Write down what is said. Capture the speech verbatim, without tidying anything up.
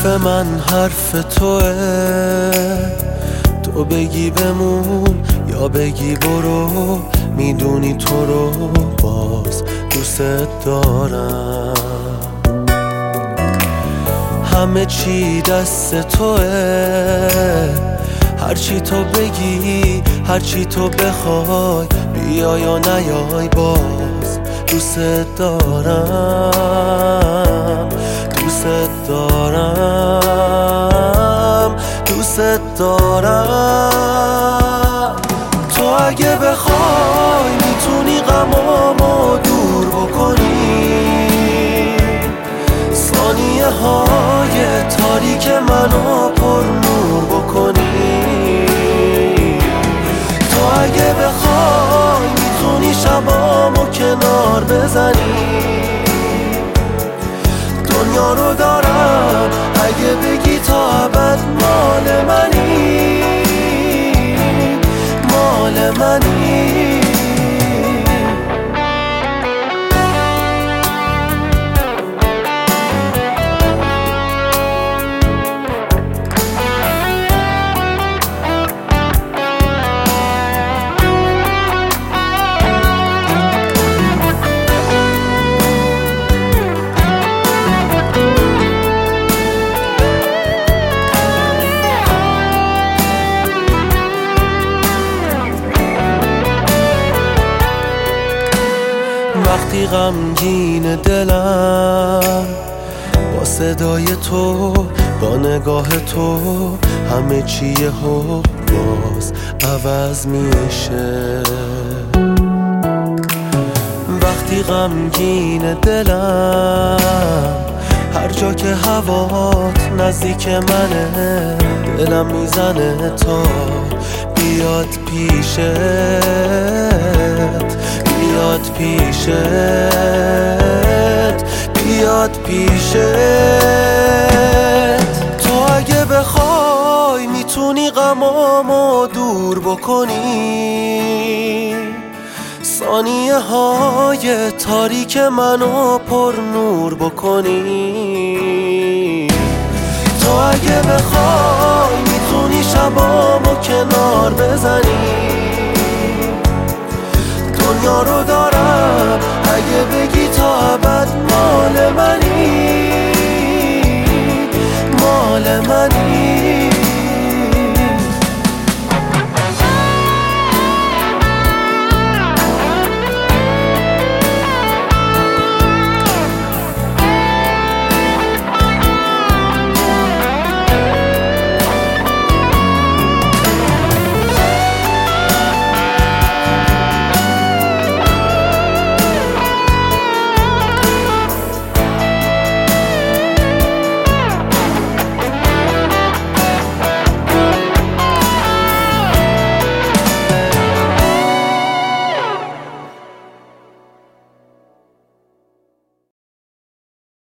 حرف من حرف توه، تو بگی بمون یا بگی برو، میدونی تو رو باز دوست دارم. همه چی دست توه، هرچی تو بگی هرچی تو بخوای، بیا یا نیای باز دوست دارم، دوست دارم، دوست دارم. تو اگه بخوای میتونی غمامو دور بکنی، ثانیه های تاریک منو پر نور بکنی. تو اگه بخوای میتونی شبامو کنار بزنی، دنیا رو دارم اگه بگی تا ابد مال منی، مال منی. وقتی غمگین دلم با صدای تو، با نگاه تو، همه چی یهو باز عوض میشه. وقتی غمگین دلم، هر جا که هوات نزدیک منه، دلم میزنه تا بیاد پیشت، بیاد پیشت، بیاد پیشت. تو اگه بخوای میتونی غمامو دور بکنی، ثانیه های تاریک منو پر نور بکنی. تو اگه بخوای میتونی شبامو کنار بزنی، دنیا رو دارم اگه بگی تا ابد مال منی.